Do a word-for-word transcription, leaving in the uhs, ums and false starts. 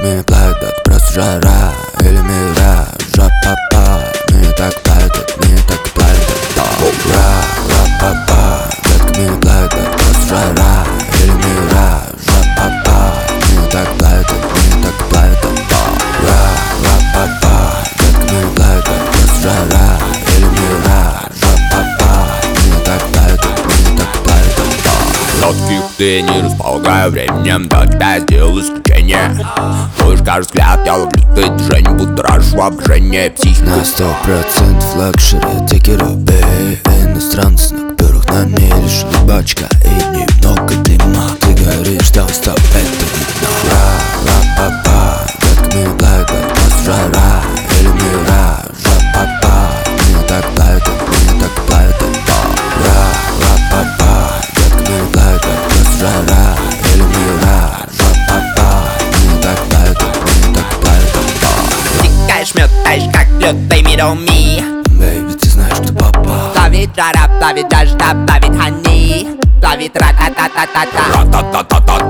меня плавит, это просто жара. Или мира, жа-па-па. Меня так плавит, меня так плавит, это ра-ра-па-па. Детка меня плавит, это просто жара. Или мира, жа-па-па. Меня так плавит, меня так плавит, это ра-ра-па-па. Детка меня плавит, это просто жара. Или мира, жа-па-па. Меня так плавит, меня так плавит, это Жёстких ты не располагаю временем, до тебя сделал исключение. Твой каждый взгляд, я ловлю твои движения, будоражу воображение, психику. на сто процентов лакшери, take it up, baby. Иностранцы на купюрах, на мне лишь бачка и немного дыма. Ты говоришь, что стоп, это видно. Ра-ра-па-па, детка меня плавит, это просто жара. Или мира, жа-па-па. Меня так плавит, меня так плавит, это ра-ра-па-па. Детка меня плавит, это просто жара. Или мира, жа-па-па. Меня так плавит, меня так плавит, это Тикаешь, метаешь, как лед, baby, don't me. Бэйби, ты знаешь, кто папа. Плавит жара, плавит дождь, плавит хани. Плавит ра-та-та-та-та-та. Ра-та-та-та-та.